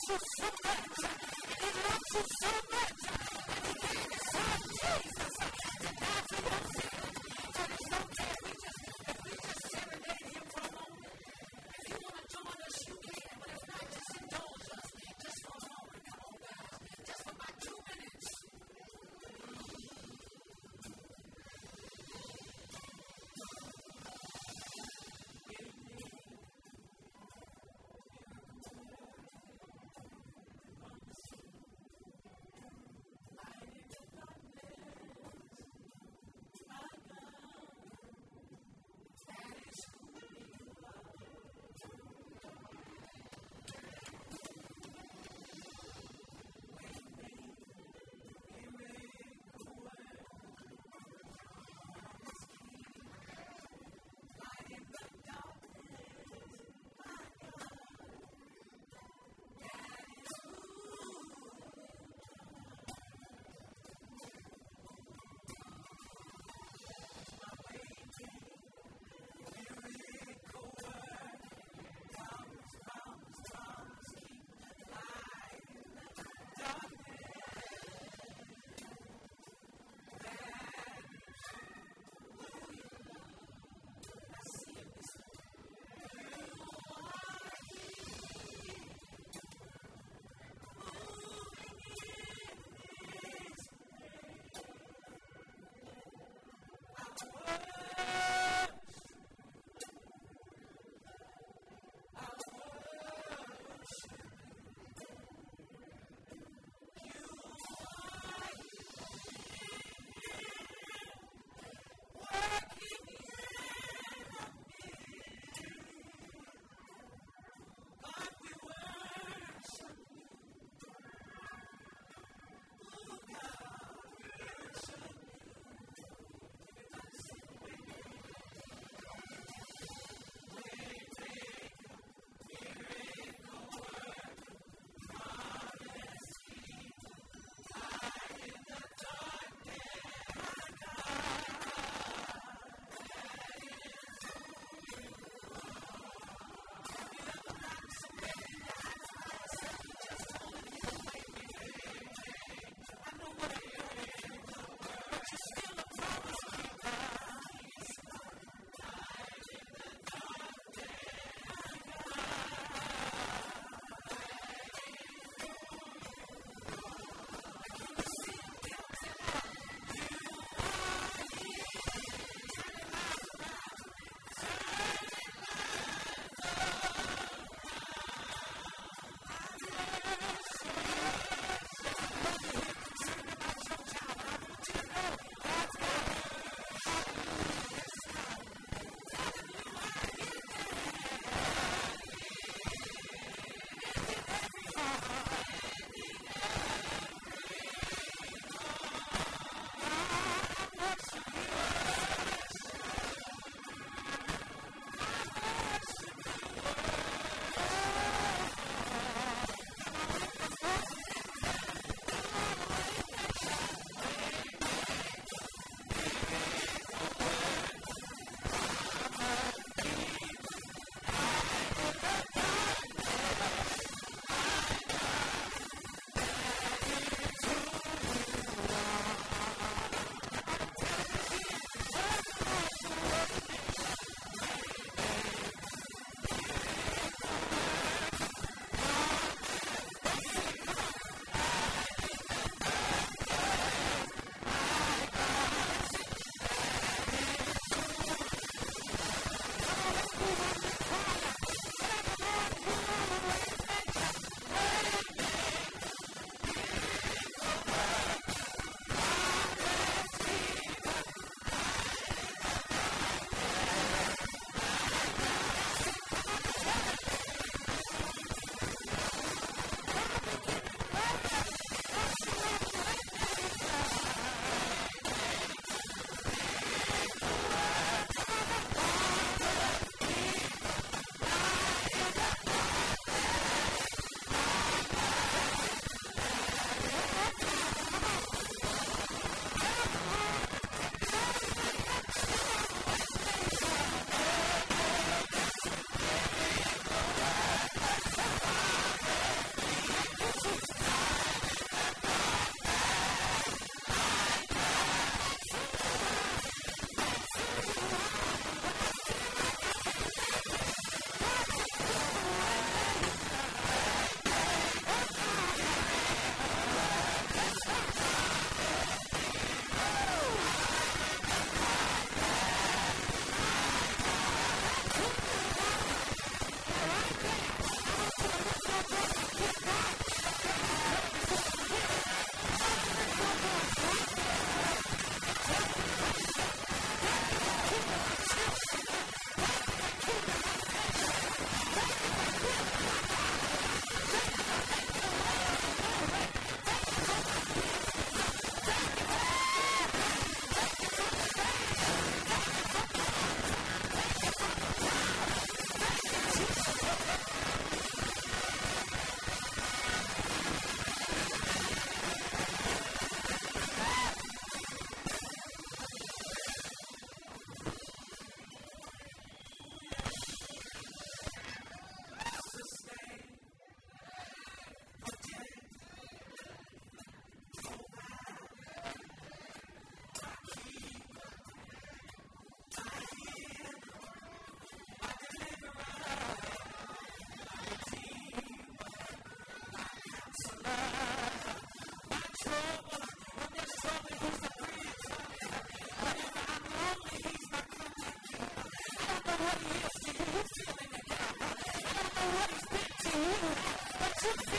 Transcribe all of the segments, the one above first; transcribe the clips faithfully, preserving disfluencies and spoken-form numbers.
you so much. He loves you so much. And he gave his son Jesus to die for your sin. So there's no way we just, if we just serenade him for a moment. If you want to join us, you can. But if not, just indulge us. Just for a moment. Come on, guys. Just for about two minutes.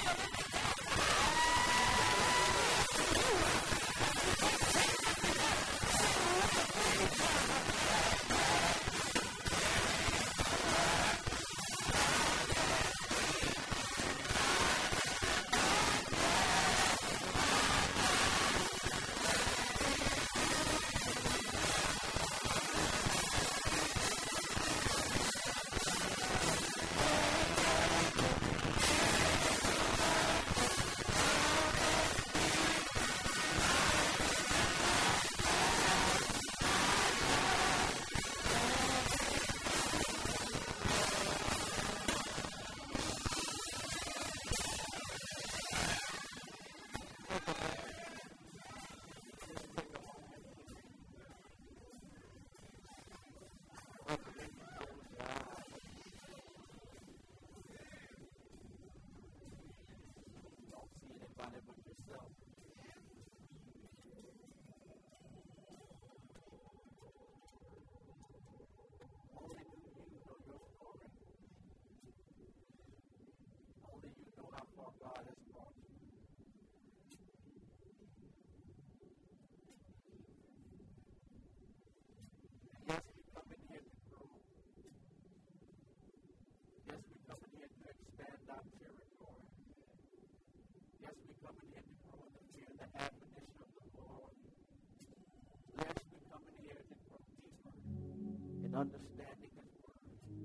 Understanding His Word.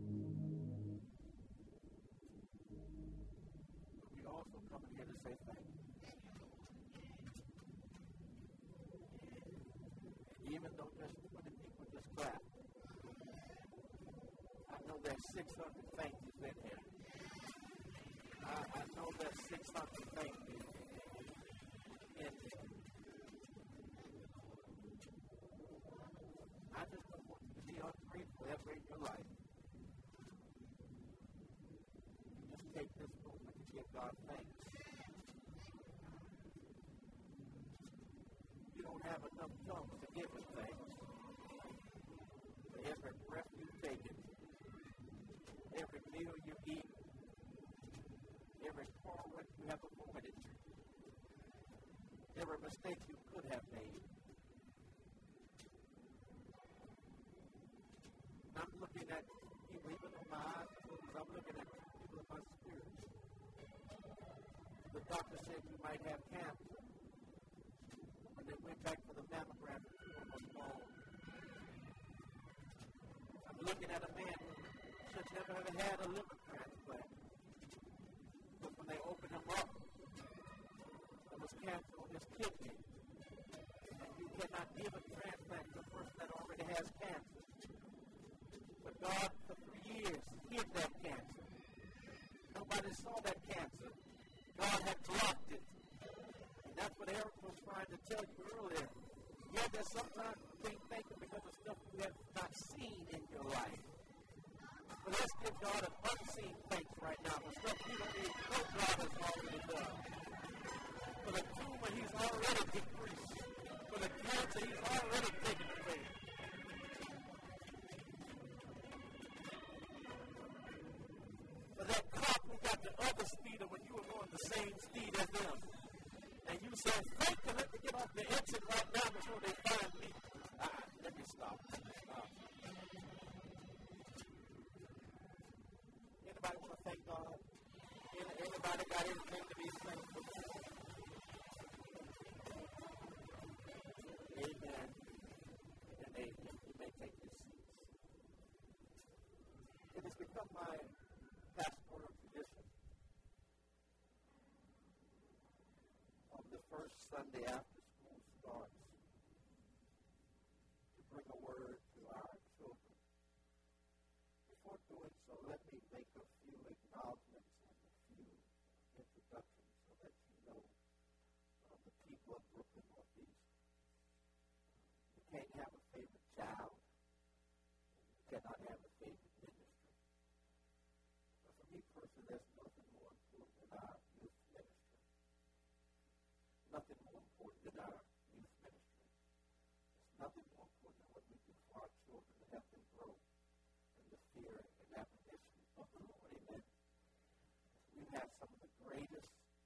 But we also come in here to say thank you. And even though just twenty people just clapped, I know there's six hundred thank yous in here. I, I know there's six hundred thank yous in here. I just don't want you to be ungrateful ever in your life. You just take this moment to give God thanks. You don't have enough tongues to give Him thanks. For every breath you've taken, every meal you eat, every forward you have avoided, every mistake you could have made. I'm looking at you, even though my eyes are closed, I'm looking at people in my spirit. The doctor said you might have cancer. When they went back for the mammogram, the tumor was small. I'm looking at a man who should never have had a liver transplant. But when they opened him up, there was cancer on his kidney. And you cannot give a transplant to a person that already has cancer. But God, for three years, hid that cancer. Nobody saw that cancer. God had blocked it. And that's what Eric was trying to tell you earlier. Yeah, there's sometimes you can't thank Him because of stuff you have not seen in your life. But let's give God an unseen thanks right now for stuff you don't even know God has already done. For the tumor He's already decreased. For the cancer He's already taken away. For that cop who got the other speeder when you were going the same speed as them. And you said, thank you, let me get off the exit right now before they find me. Ah, let me stop. Let me stop. Anybody want to thank God? Anybody got anything to be thankful for? Amen. And amen. You may take your seats. It has become my pastoral tradition on the first Sunday after school starts to bring a word to our children. Before doing so, let me make a few acknowledgments and a few introductions so that you know uh, the people of Brooklyn Northeast. You can't have a favorite child. You cannot have a favorite ministry. But for me personally, there's nothing more important than our youth ministry. Nothing more important than our youth ministry. There's nothing more important than what we do for our children to help them grow in the fear and admonition of the Lord. Amen. We have some of the greatest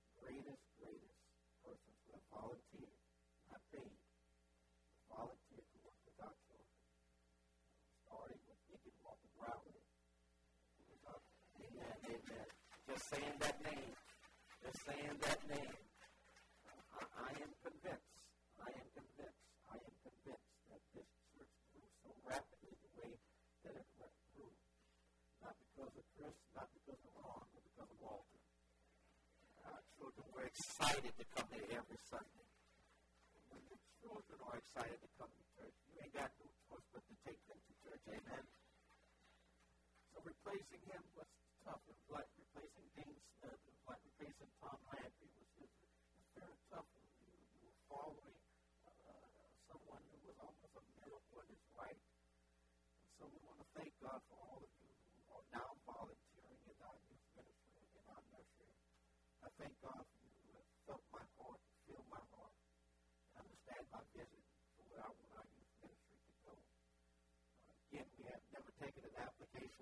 Just saying that name. Just saying that name. I, I am convinced. I am convinced. I am convinced that this church grew so rapidly the way that it grew. Not because of Chris, not because of Ron, but because of Walter. Our children were excited to come here every Sunday. When the children are excited to come to church, you ain't got no choice but to take them to church. Amen? So replacing him was tough. It was like replacing Dean Smith. It was like replacing Tom Landry. It was, it was, it was very tough. You, you were following uh, someone who was almost a miracle in his right. And so we want to thank God for all of you who are now volunteering in our youth ministry, in our nursery. I thank God for you who have felt my heart, feel my heart, and understand my vision for where I want our youth ministry to go. Uh, again, we have never taken an application,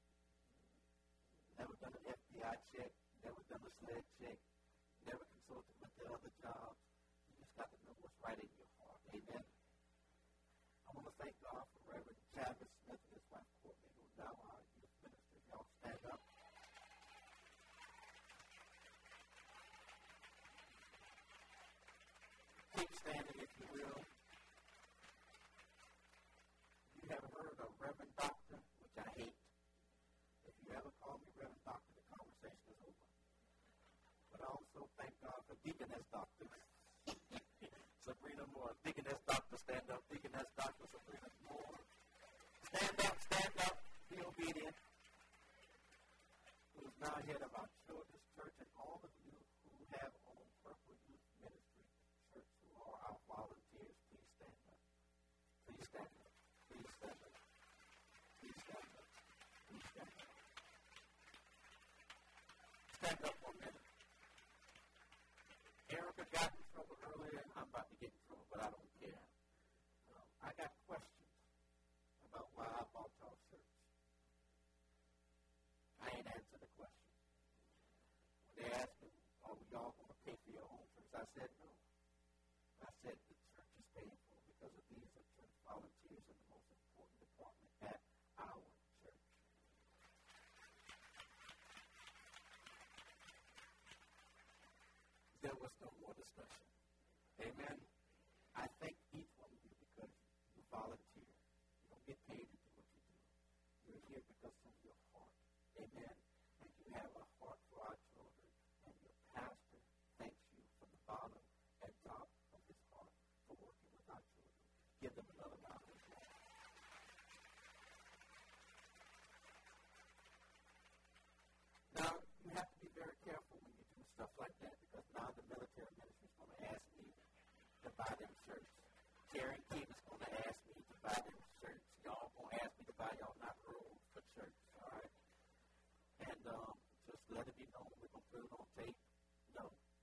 never done an F B I check, never done a SLED check, never consulted with the other jobs. You just got to know what's right in your heart. Amen. I want to thank God for Reverend Travis Smith and his wife Courtney, who are now our youth ministers. Y'all stand up. Keep standing if you will. If you haven't heard of Reverend Doctor, which I hate, if you ever call me Reverend Doctor, the conversation is over. But I also thank God for Deaconess Doctor Sabrina Moore. Deaconess Doctor, stand up. Deaconess Doctor Sabrina Moore. Stand up, stand up. Be obedient. Who is now head of our children's church, and all of you who have on Purple Youth Ministry Church who are our volunteers, please stand up. Please stand up. Please stand up. Please stand up. Please stand up. Stand up for a minute. Erica got in trouble earlier. I'm about to get in trouble, but I don't care. Um, I got questions about why I bought y'all shirts. I ain't answered the question. When they asked me, are we all going to pay for your own shirts? I said no. I said the church is paying for it because of these are church volunteers in the most important department at our church. There was no more discussion. Amen. I thank each one of you because you volunteer. You don't get paid to do what you do. You're here because of your heart. Amen. And you have a heart for our children. And your pastor thanks you from the bottom and top of his heart for working with our children. Give them another round of applause. Now, you have to be very careful when you do stuff like that because now the military ministry is going to ask me to buy them shirts. Karen King is going to ask me to buy them shirts. Y'all going to ask me to buy y'all not robes for shirts, all right? And um, just let it be known. We're going to put it on tape. No.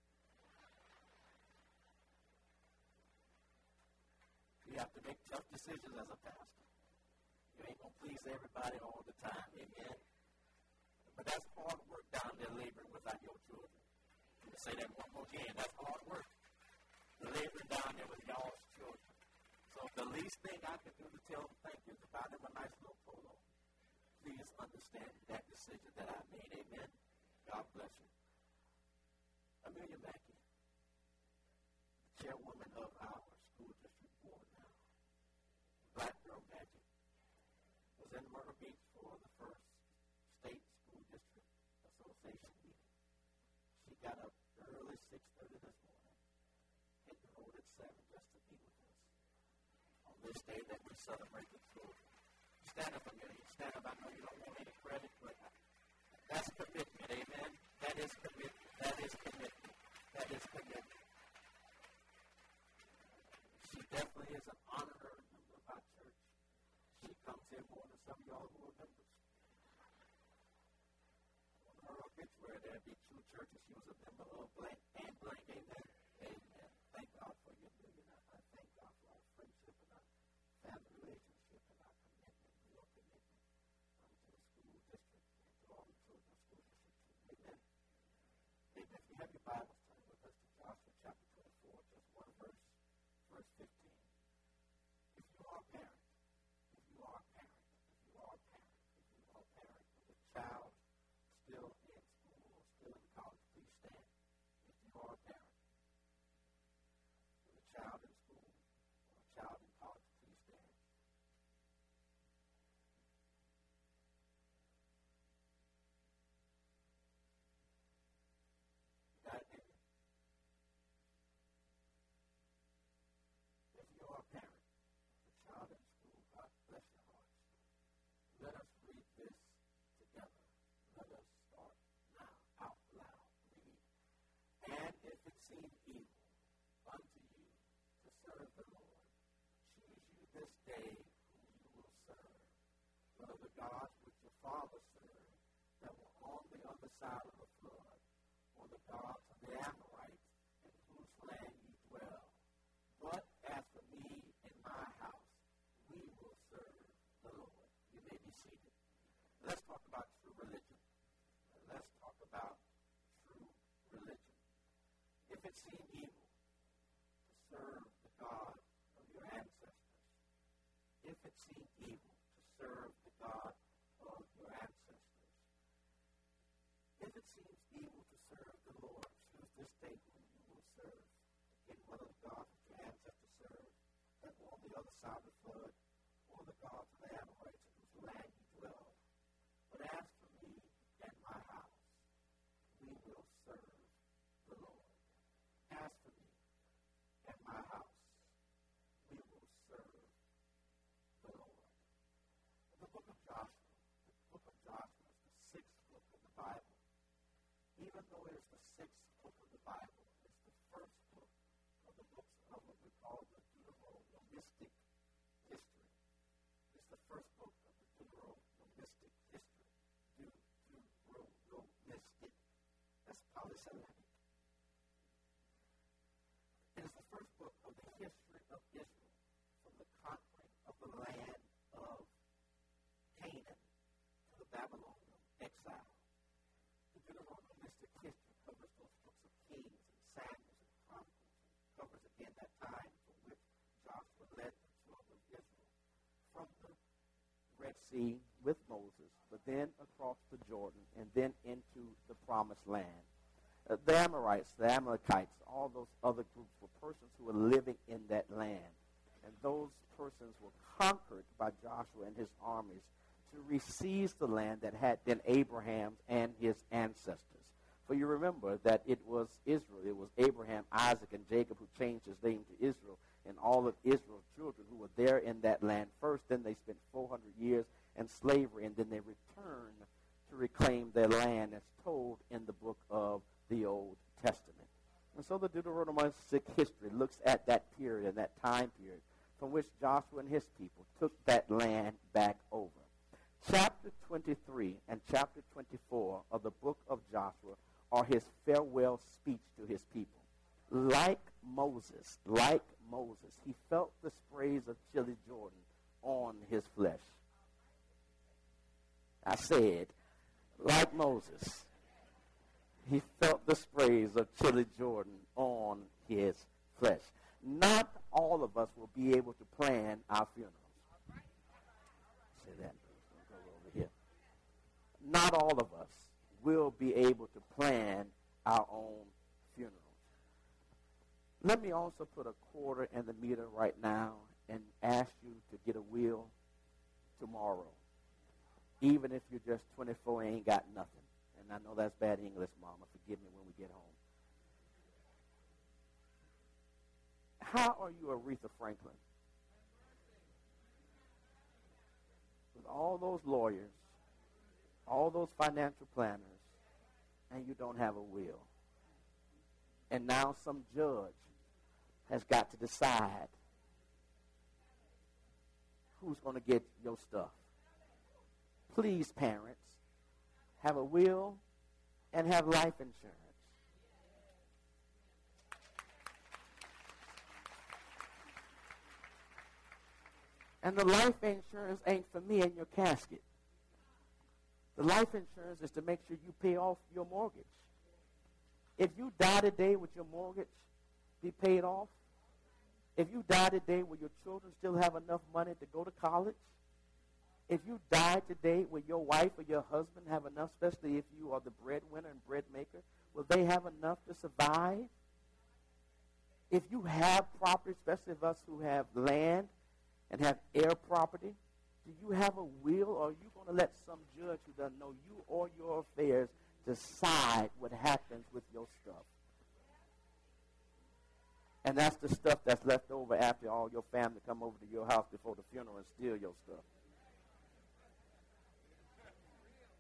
You have to make tough decisions as a pastor. You ain't going to please everybody all the time, amen? But that's hard work down there laboring without your children. I'm going to say that one more again. That's hard work. Laboring down there with y'all's children. So the least thing I can do to tell them thank you is to buy them a nice little polo. Please understand that decision that I made. Amen. God bless you. Amelia Mackey, chairwoman of our school district board now. Black Girl Magic. Was in Myrtle Beach for the first state school district association meeting. She got up early, six thirty this morning, hit the road at seven just to be with us on this day that we celebrate the children. Stand up, Amelia. Stand up. I know you don't want any credit, but that's commitment, amen? That is commitment. That is commitment. That is commitment. She definitely is an honorary member of our church. She comes here more than some of y'all who are members. On her obituary, there'd be two churches. She was a member of blank and blank, amen? Amen. Thank God for your million. I thank God for our friendship and our family relationship and our commitment, real commitment um, to the school district and to all the children's school district. Amen. Amen. If you have your Bibles, turn with us to Joshua chapter twenty-four, just one verse, verse fifteen. If you are a parent, if you are a parent, if you are a seem evil unto you to serve the Lord, choose you this day whom you will serve, whether the gods which your fathers served that were on the other side of the flood, or the gods of the Amorites in whose land you dwell. But as for me and my house, we will serve the Lord. You may be seated. Let's talk about true religion. Let's talk about true religion. If it seemed evil to serve the God of your ancestors, if it seemed evil to serve the God of your ancestors, if it seems evil to serve the Lord, choose this day whom you will serve. Again, whether the God that your ancestors served that were on the other side of the flood, or the gods of the Amorites in whose land you dwell. But as for me and my house, we will serve the Lord. As for me and my house, we will serve the Lord. The book of Joshua, the book of Joshua is the sixth book of the Bible. Even though it is the sixth book of the Bible, it's the first book of the books of what we call the Deuteronomistic history. It's the first book of the Deuteronomistic history. Deuteronomistic. That's polysyllabic. It is the first book of the history of Israel from the conquering of the land of Canaan to the Babylonian exile. The Deuteronomistic history covers those books of Kings and Samuel and Chronicles, and covers again that time from which Joshua led the children of Israel from the Red Sea with Moses, but then across the Jordan, and then into the Promised Land. Uh, the Amorites, the Amalekites, all those other groups were persons who were living in that land. And those persons were conquered by Joshua and his armies to receive the land that had been Abraham's and his ancestors. For you remember that it was Israel, it was Abraham, Isaac, and Jacob who changed his name to Israel, and all of Israel's children who were there in that land first. Then they spent four hundred years in slavery, and then they returned to reclaim their land as told in the book of the Old Testament. And so the Deuteronomistic history looks at that period and that time period from which Joshua and his people took that land back over. Chapter twenty-three and chapter twenty-four of the book of Joshua are his farewell speech to his people. Like Moses, like Moses, he felt the sprays of chilly Jordan on his flesh. I said, like Moses, he felt the sprays of chilly Jordan on his flesh. Not all of us will be able to plan our funerals. Say that. Go over here. Not all of us will be able to plan our own funerals. Let me also put a quarter in the meter right now and ask you to get a will tomorrow, even if you're just twenty-four and ain't got nothing. And I know that's bad English, Mama. Forgive me when we get home. How are you Aretha Franklin? With all those lawyers, all those financial planners, and you don't have a will. And now some judge has got to decide who's going to get your stuff. Please, parents, have a will and have life insurance. And the life insurance ain't for me in your casket. The life insurance is to make sure you pay off your mortgage. If you die today with your mortgage be paid off, if you die today will your children still have enough money to go to college, if you die today will your wife or your husband have enough, especially if you are the breadwinner and bread maker, will they have enough to survive? If you have property, especially of us who have land and have air property, do you have a will, or are you going to let some judge who doesn't know you or your affairs decide what happens with your stuff? And that's the stuff that's left over after all your family come over to your house before the funeral and steal your stuff.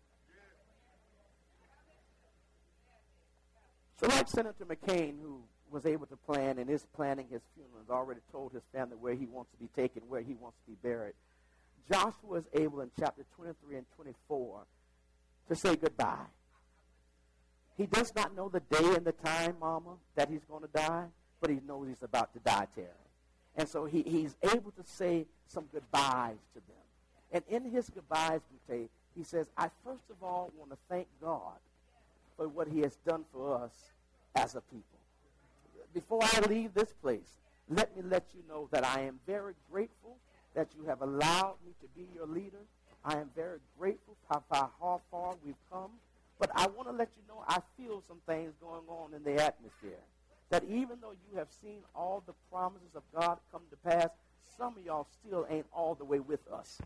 So like Senator McCain, who was able to plan and is planning his funeral, has already told his family where he wants to be taken, where he wants to be buried. Joshua is able in chapter twenty-three and twenty-four to say goodbye. He does not know the day and the time, Mama, that he's going to die, but he knows he's about to die, Terry. And so he, he's able to say some goodbyes to them. And in his goodbyes, Bute, he says, I first of all want to thank God for what he has done for us as a people. Before I leave this place, let me let you know that I am very grateful that you have allowed me to be your leader. I am very grateful for how far we've come. But I want to let you know I feel some things going on in the atmosphere. That even though you have seen all the promises of God come to pass, some of y'all still ain't all the way with us.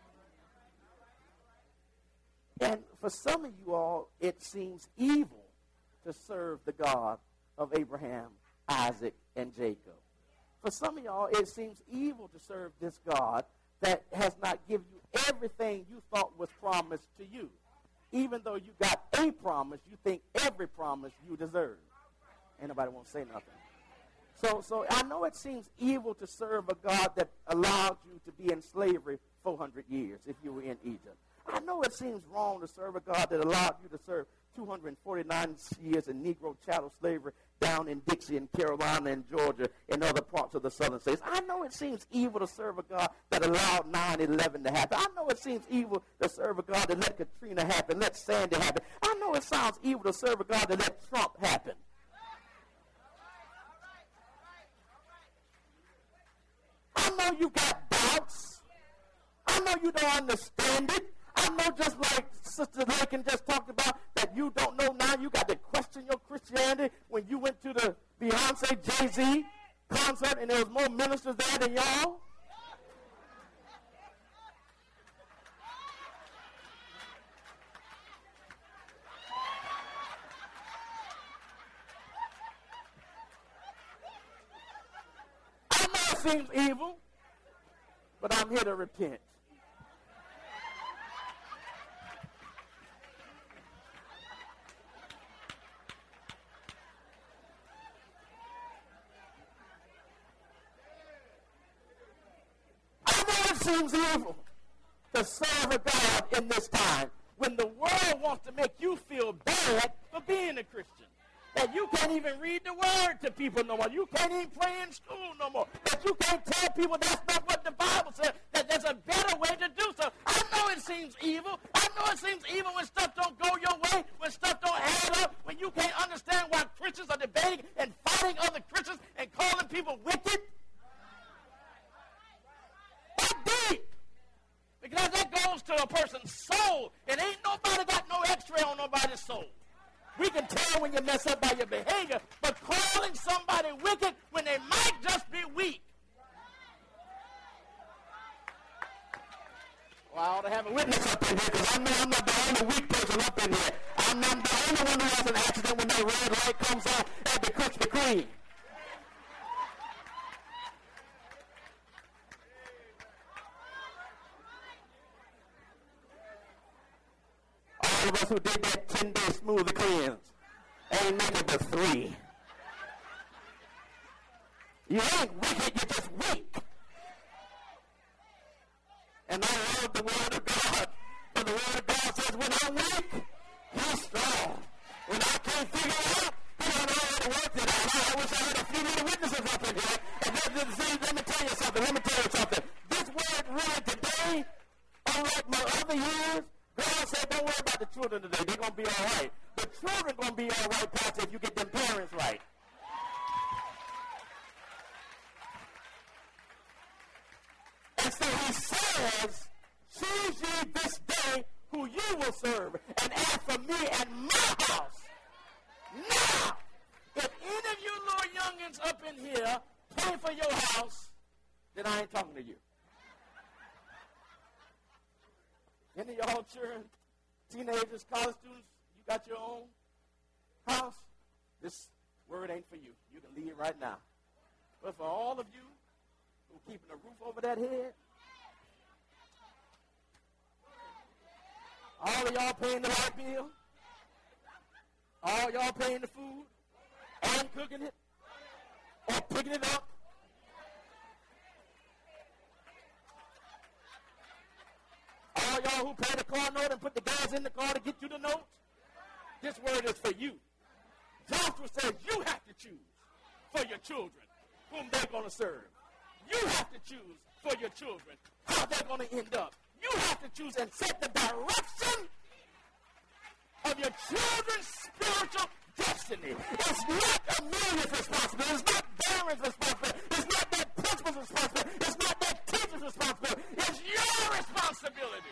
And for some of you all, it seems evil to serve the God of Abraham, Isaac, and Jacob. For some of y'all, it seems evil to serve this God that has not given you everything you thought was promised to you. Even though you got a promise, you think every promise you deserve. Ain't nobody won't say nothing. So, so I know it seems evil to serve a God that allowed you to be in slavery four hundred years if you were in Egypt. I know it seems wrong to serve a God that allowed you to serve two hundred forty-nine years in Negro chattel slavery down in Dixie and Carolina and Georgia and other parts of the southern states. I know it seems evil to serve a God that allowed nine eleven to happen. I know it seems evil to serve a God that let Katrina happen, let Sandy happen. I know it sounds evil to serve a God that let Trump happen. I know you got doubts. I know you don't understand it. I know just like Sister Lakin just talked about that you don't know now, you got to question your Christianity when you went to the Beyonce Jay-Z concert and there was more ministers there than y'all. I know it seems evil, but I'm here to repent. Seems evil to serve a God in this time when the world wants to make you feel bad for being a Christian. That you can't even read the word to people no more. You can't even pray in school no more. That you can't tell people that's not what the Bible says, that there's a better way to do so. I know it seems evil. I know it seems evil when stuff don't go your way, when stuff don't add up, when you can't understand why Christians are debating and fighting other Christians and calling people wicked. Deep. Because that goes to a person's soul. And ain't nobody got no x-ray on nobody's soul. We can tell when you mess up by your behavior, but calling somebody wicked when they might just be weak. Well, I ought to have a witness up in here because I know I'm not the only weak person up in here. I'm not the only one who has an accident when that red light comes on at the Krispy Kreme. All of us who did that ten-day smoothie cleanse ain't make it to three. You ain't wicked, you're just weak. And I love the word of God. For the word of God says, when I'm weak, he's strong. When I can't figure it out, he don't already worked it out. I wish I had a few little witnesses up in here. And let, let, let me tell you something. Let me tell you something. This word really today, unlike my other years, God said, don't worry about the children today. They're going to be all right. The children going to be all right, Pastor, if you get them parents right. And so he says, choose ye this day who you will serve, and as for me and my house. Now, if any of you little youngins up in here pay for your house, then I ain't talking to you. Any of y'all children, teenagers, college students, you got your own house? This word ain't for you. You can leave right now. But for all of you who keeping a roof over that head, all of y'all paying the light bill, all y'all paying the food and cooking it, or picking it up. All y'all who pay the car note and put the gas in the car to get you the note, this word is for you. Joshua says you have to choose for your children whom they're going to serve. You have to choose for your children how they're going to end up. You have to choose and set the direction of your children's spiritual destiny. It's not Amelia's responsibility. It's not Darren's responsibility. It's not that principal's responsibility. It's not that teacher's responsibility. It's your responsibility.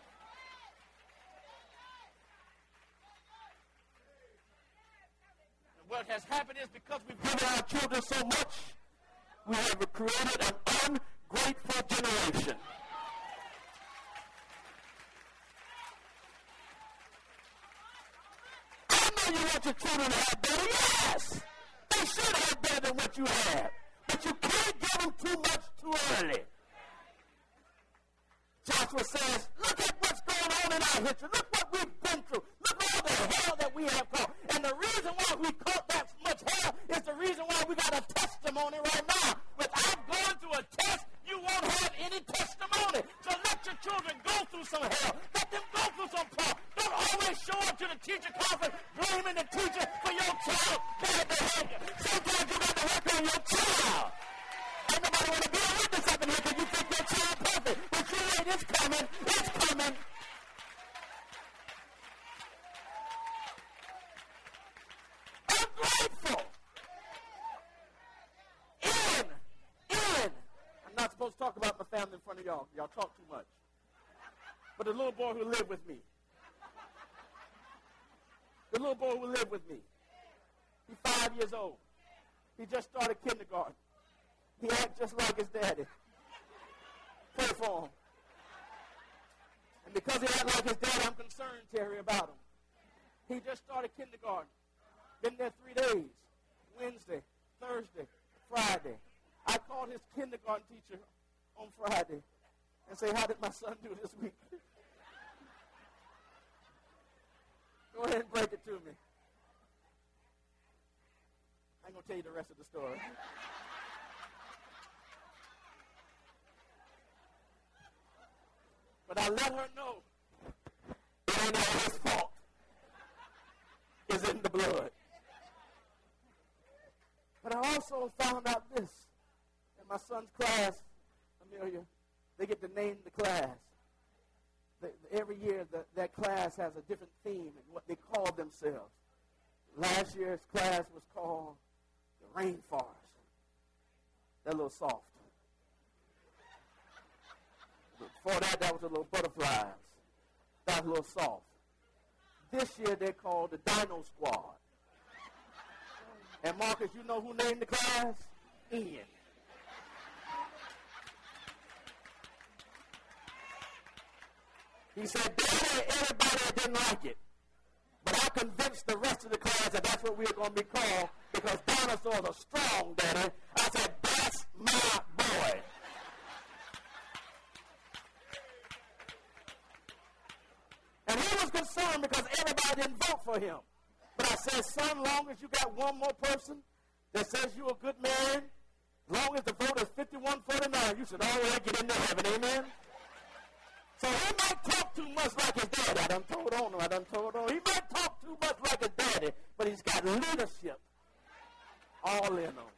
And what has happened is because we've given our children so much, we have created an ungrateful generation. You want your children to have better? Yes! They should have better than what you have. But you can't give them too much too early. Joshua says, look at what's going on in our history. Look what we've been through. Look all the hell that we have caught. And the reason why we caught that much hell is the reason why we got a testimony right now. Without going through a test, you won't have any testimony. So let your children go through some hell. Let them go through some problem. Don't always show up to the teacher conference blaming the teacher for your child bad behavior. Sometimes you got to work on your child. Ain't nobody want to be a witness up in here because you think your child perfect. But you ain't. It's coming. It's coming. Ungrateful. In. In. I'm not supposed to talk about my family in front of y'all. Y'all talk too much. But the little boy who lived with me. The little boy who lived with me. He's five years old. He just started kindergarten. He acts just like his daddy. Pray for him. And because he acts like his daddy, I'm concerned, Terry, about him. He just started kindergarten. Been there three days. Wednesday, Thursday, Friday. I called his kindergarten teacher on Friday and say, how did my son do this week? Go ahead and break it to me. I ain't going to tell you the rest of the story. But I let her know it ain't all his fault. It's in the blood. But I also found out this. In my son's class, Amelia, they get to name the class. The, every year, the, that class has a different theme and what they call themselves. Last year's class was called the Rainforest. They're a little soft. Before that, that was a little butterflies. That was a little soft. This year, they're called the Dino Squad. And Marcus, you know who named the class? Ian. He said, Daddy, everybody didn't like it. But I convinced the rest of the class that that's what we were going to be called because dinosaurs are strong, Daddy. I said, that's my boy. And he was concerned because everybody didn't vote for him. But I said, son, long as you got one more person that says you're a good man, as long as the vote is fifty-one forty-nine, you should already get into heaven. Amen? So he might talk too much like his daddy. I done told on him. I done told on him. He might talk too much like his daddy, but he's got leadership all in him.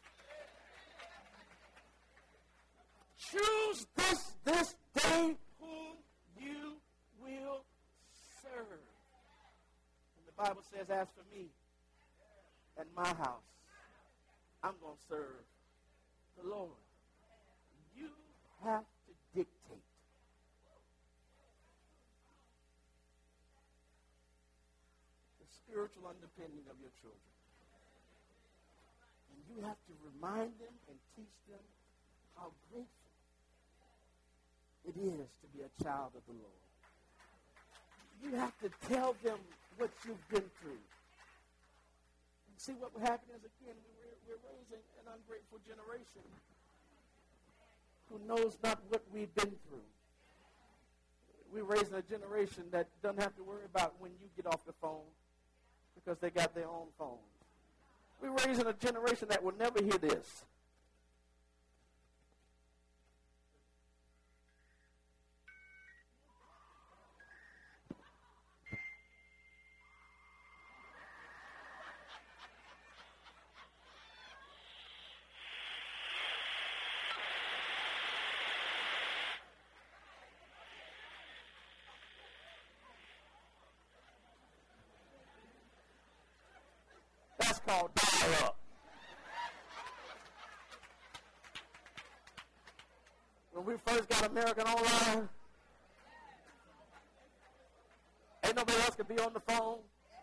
Choose this, this day whom you will serve. And the Bible says, as for me and my house, I'm going to serve the Lord. You have to dictate. Spiritual underpinning of your children. And you have to remind them and teach them how grateful it is to be a child of the Lord. You have to tell them what you've been through. And see what will happen is, again, we're, we're raising an ungrateful generation who knows not what we've been through. We're raising a generation that doesn't have to worry about when you get off the phone, because they got their own phones. We're raising a generation that will never hear this. That's called dial-up. When we first got American Online, ain't nobody else could be on the phone.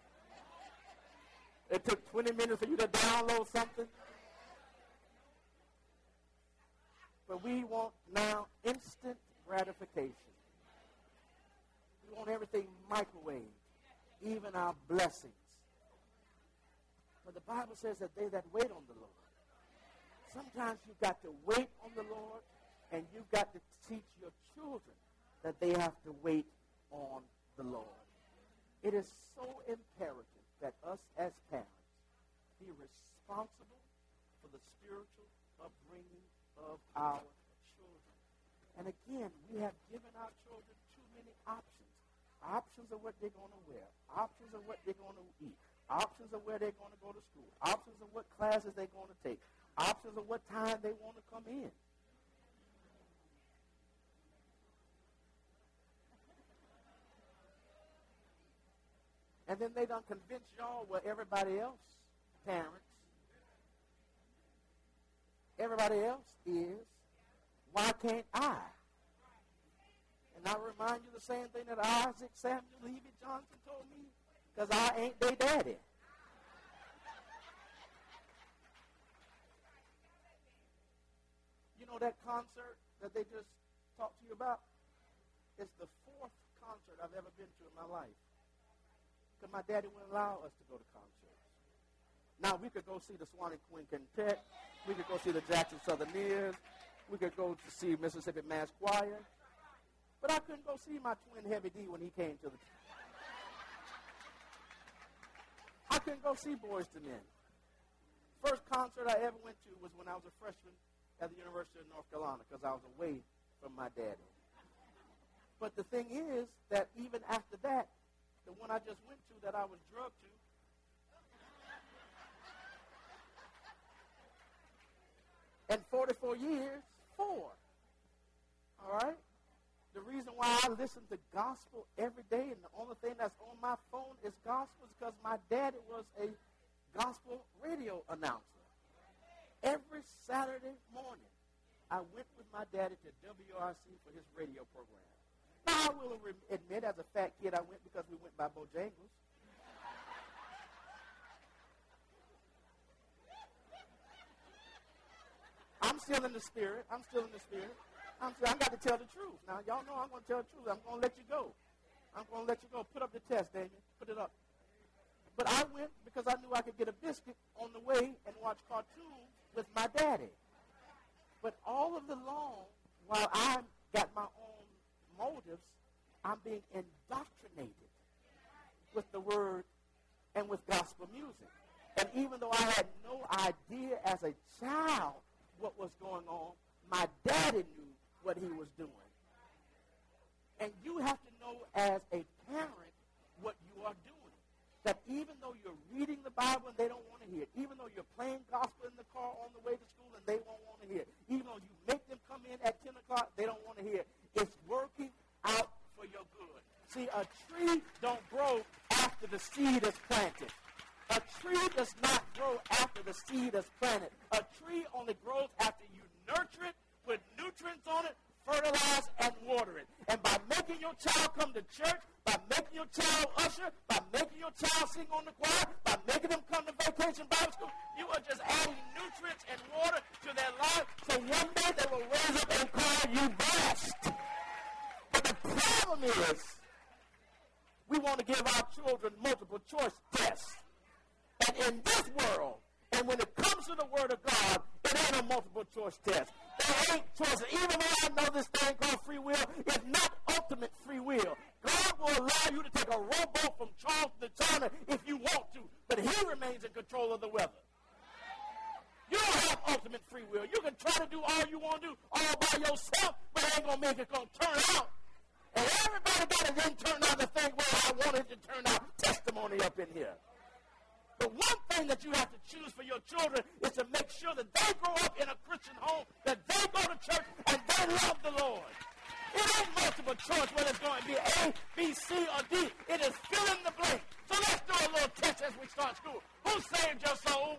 It took twenty minutes for you to download something. But we want now instant gratification. We want everything microwave, even our blessings. But the Bible says that they that wait on the Lord. Sometimes you've got to wait on the Lord, and you've got to teach your children that they have to wait on the Lord. It is so imperative that us as parents be responsible for the spiritual upbringing of our children. And again, we have given our children too many options. Options of what they're going to wear. Options of what they're going to eat. Options of where they're going to go to school. Options of what classes they're going to take. Options of what time they want to come in. And then they done convince y'all what everybody else, parents, everybody else is. Why can't I? And I remind you the same thing that Isaac Samuel Levy Johnson told me. Because I ain't they daddy. You know that concert that they just talked to you about? It's the fourth concert I've ever been to in my life. Because my daddy wouldn't allow us to go to concerts. Now, we could go see the Swanee Queen Quintet. We could go see the Jackson Southerneers. We could go to see Mississippi Mass Choir. But I couldn't go see my twin Heavy D when he came to the... I couldn't go see Boyz two Men. First concert I ever went to was when I was a freshman at the University of North Carolina because I was away from my daddy. But the thing is that even after that, the one I just went to that I was drugged to, in forty-four years, four. All right? The reason why I listen to gospel every day and the only thing that's on my phone is gospel is because my daddy was a gospel radio announcer. Every Saturday morning, I went with my daddy to W R C for his radio program. Now, I will admit, as a fat kid, I went because we went by Bojangles. I'm still in the spirit. I'm still in the spirit. I'm still, I got to tell the truth. Now, y'all know I'm going to tell the truth. I'm going to let you go. I'm going to let you go. Put up the test, Damien. Put it up. But I went because I knew I could get a biscuit on the way and watch cartoons with my daddy. But all of the long, while I got my own motives, I'm being indoctrinated with the word and with gospel music. And even though I had no idea as a child what was going on, my daddy knew what he was doing. And you have to know as a parent what you are doing. That even though you're reading the Bible and they don't want to hear it, even though you're playing gospel in the car on the way to school and they won't want to hear it, even though you make them come in at ten o'clock, they don't want to hear it, it's working out for your good. See, a tree don't grow after the seed is planted. A tree does not grow after the seed is planted. A tree only grows after you nurture it, put nutrients on it, fertilize, and water it. And by making your child come to church, by making your child usher, by making your child sing on the choir, by making them come to vacation Bible school, you are just adding nutrients and water to their life. So one day they will raise up and call you blessed. But the problem is, we want to give our children multiple choice tests. And in this world, and when it comes to the Word of God, it ain't a multiple choice test. There ain't choices. Even though I know this thing called free will, it's not ultimate free will. God will allow you to take a rowboat from Charleston to China if you want to, but he remains in control of the weather. free will. You can try to do all you want to do all by yourself, but it ain't going to make it going to turn out. And everybody got it didn't turn out the thing where I wanted to turn out. Testimony up in here. The one thing that you have to choose for your children is to make sure that they grow up in a Christian home, that they go to church, and they love the Lord. It ain't multiple choice whether it's going to be A, B, C, or D. It is fill in the blank. So let's do a little test as we start school. Who saved your soul?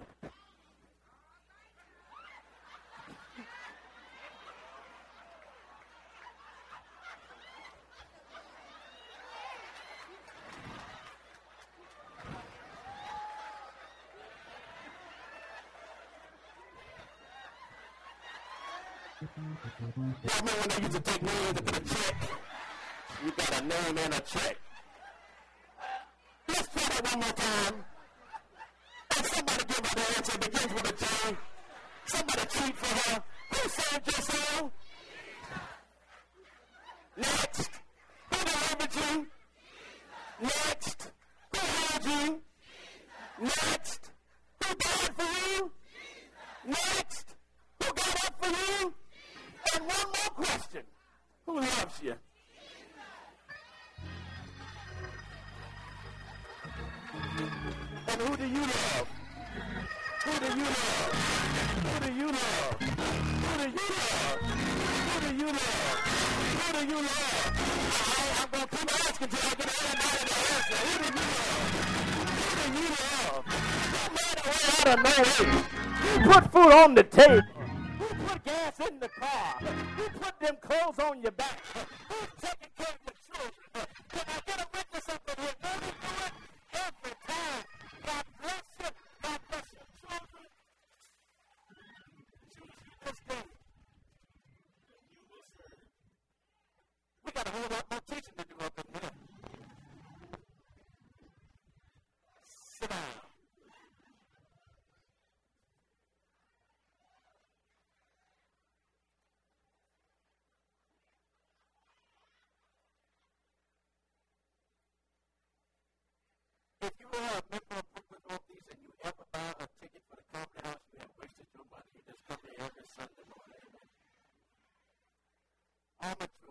Y'all remember when they used to take names to get a check? You got a name and a check. Let's try that one more time. And somebody give her the answer. It begins with a J. Somebody cheat for her. Who saved your soul? Next. Who delivered you? Next. Who healed you? Next. Who died for you? Next. Who got up for you? And one more question. Who loves you? And who do you love? Who do you love? Who do you love? Who do you love? Who do you love? Who do you love? I, I'm going to keep asking until I get everybody to answer. Who do you love? Who do you love? No matter where out of nowhere. You put food on the table. Who put gas in the car? Who put them clothes on your back? Who's taking care of your children? Can I get a witness up in here? Don't we do it every time? God bless you. God bless your children. Choose you this day. You will serve. We got a whole lot more teaching to do up in here. Sit down. If you are a member of Brooklyn Northeast and you ever buy a ticket for the Comedy House, you have wasted your money. You just come here every Sunday morning. Amen. All the